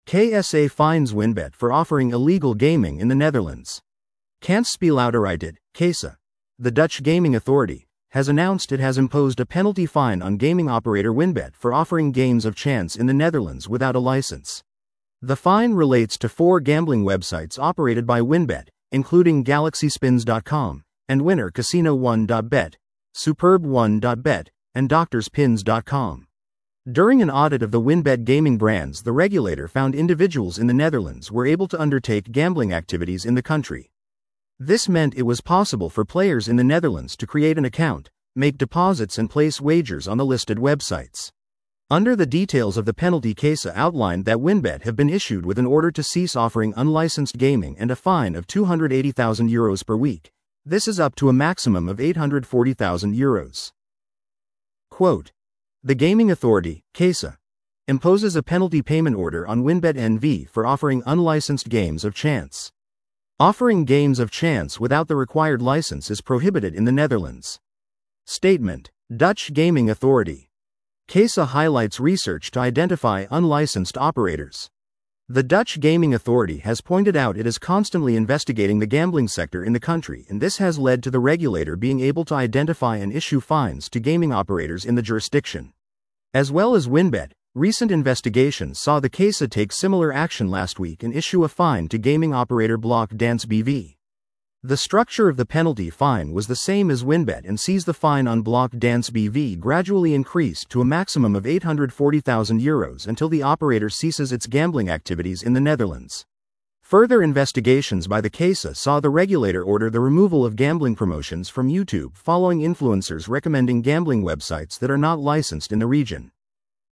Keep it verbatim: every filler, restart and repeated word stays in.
K S A fines WinBet for offering illegal gaming in the Netherlands. Kansspelautoriteit, K S A, the Dutch gaming authority, has announced it has imposed a penalty fine on gaming operator WinBet for offering games of chance in the Netherlands without a license. The fine relates to four gambling websites operated by WinBet, including Galaxy Spins dot com, and Winner Casino one dot bet, Superb one dot bet, and Doctors Pins dot com. During an audit of the WinBet gaming brands, the regulator found individuals in the Netherlands were able to undertake gambling activities in the country. This meant it was possible for players in the Netherlands to create an account, make deposits and place wagers on the listed websites. Under the details of the penalty, K S A outlined that WinBet have been issued with an order to cease offering unlicensed gaming and a fine of two hundred eighty thousand euros per week. This is up to a maximum of eight hundred forty thousand euros. Quote, the Gaming Authority, K S A, imposes a penalty payment order on WinBet N V for offering unlicensed games of chance. Offering games of chance without the required license is prohibited in the Netherlands. Statement, Dutch Gaming Authority. K S A highlights research to identify unlicensed operators. The Dutch Gaming Authority has pointed out it is constantly investigating the gambling sector in the country, and this has led to the regulator being able to identify and issue fines to gaming operators in the jurisdiction. As well as WinBet, recent investigations saw the K S A take similar action last week and issue a fine to gaming operator Block Dance B V. The structure of the penalty fine was the same as WinBet and sees the fine on Block Dance B V gradually increased to a maximum of eight hundred forty thousand euros until the operator ceases its gambling activities in the Netherlands. Further investigations by the K S A saw the regulator order the removal of gambling promotions from YouTube following influencers recommending gambling websites that are not licensed in the region.